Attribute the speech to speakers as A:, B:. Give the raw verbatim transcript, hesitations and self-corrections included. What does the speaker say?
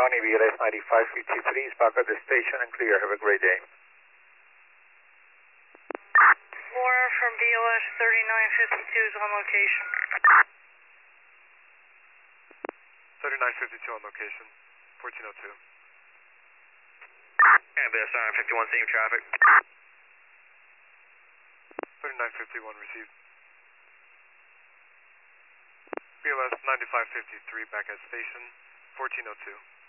A: County, B L S ninety-five fifty-three is back at the station and clear. Have a great day.
B: Laura from B L S thirty-nine fifty-two is on location.
C: thirty-nine fifty-two on location, fourteen oh two.
D: And B S nine fifty-one, same traffic.
C: thirty-nine fifty-one received. B L S ninety-five fifty-three back at station, fourteen oh two.